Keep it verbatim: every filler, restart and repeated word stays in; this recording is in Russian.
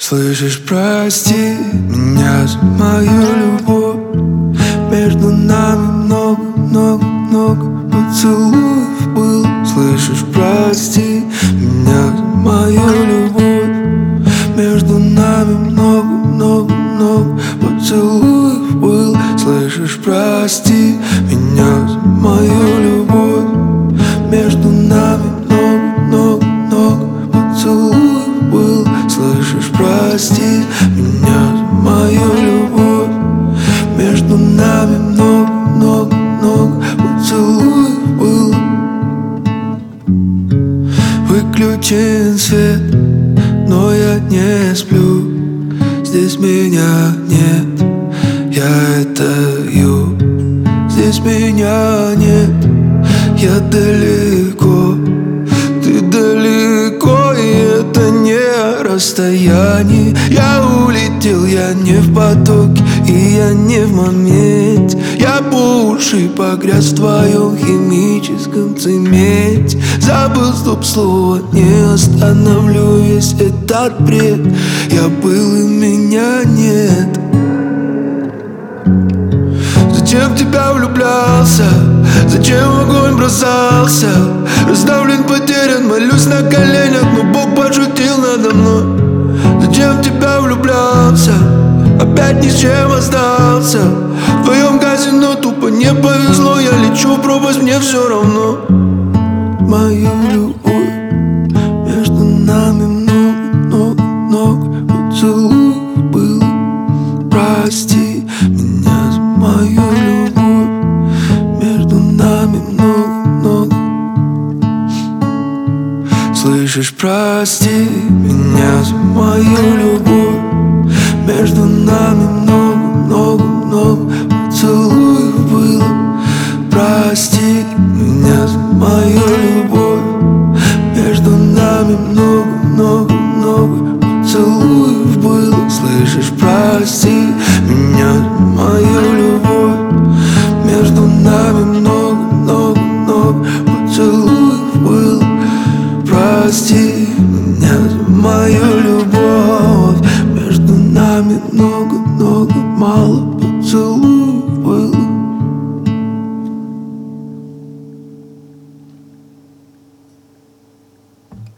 Слышишь, прости меня за мою любовь. Между нами много-много-много поцелуев было. Слышишь, прости меня за мою любовь. Между нами много-много-много поцелуев было. Слышишь, прости меня за мою любовь. Между нами много-много-много поцелуев было. Слышишь, прости меня за мою любовь. Между нами много-много-много поцелуев было. Выключен свет, но я не сплю. Здесь меня нет, я это ю. Здесь меня нет, я далеко. Ты далеко, и это не расстояние. Я улетел, я не в потоке, и я не в моменте. Я по уши погряз в твоем химическом цементе. Забыл стоп-слово, не остановлю весь этот бред. Я был, и меня нет. Зачем в тебя влюблялся? Зачем в огонь бросался? Раздавлен, потерян, молюсь на коленях, но Бог пошутил надо мной. Зачем в тебя влюблялся? Опять ни с чем остался. В твоем казино тупо не повезло. Я лечу в пропасть, мне все равно. Мою любовь. Между нами много-много-много поцелуев было. Прости меня за мою любовь. Между нами много-много. Слышишь, прости меня за мою любовь. Между нами много-много-много поцелуев было. Прости меня за мою любовь. Между нами много-много-много поцелуев было. Слышишь, прости меня за мою любовь. Между нами много-много-много поцелуев было. Прости меня за мою любовь. Между нами много-много мало поцелуев.